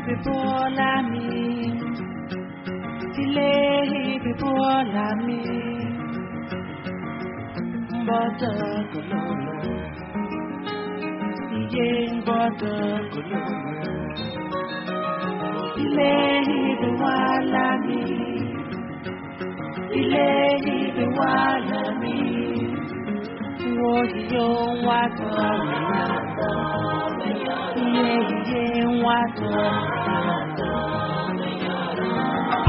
before me. Delay before me. Butter color. Yen butter color. Delay before me. Delay before me. Was your water? Yeah, water.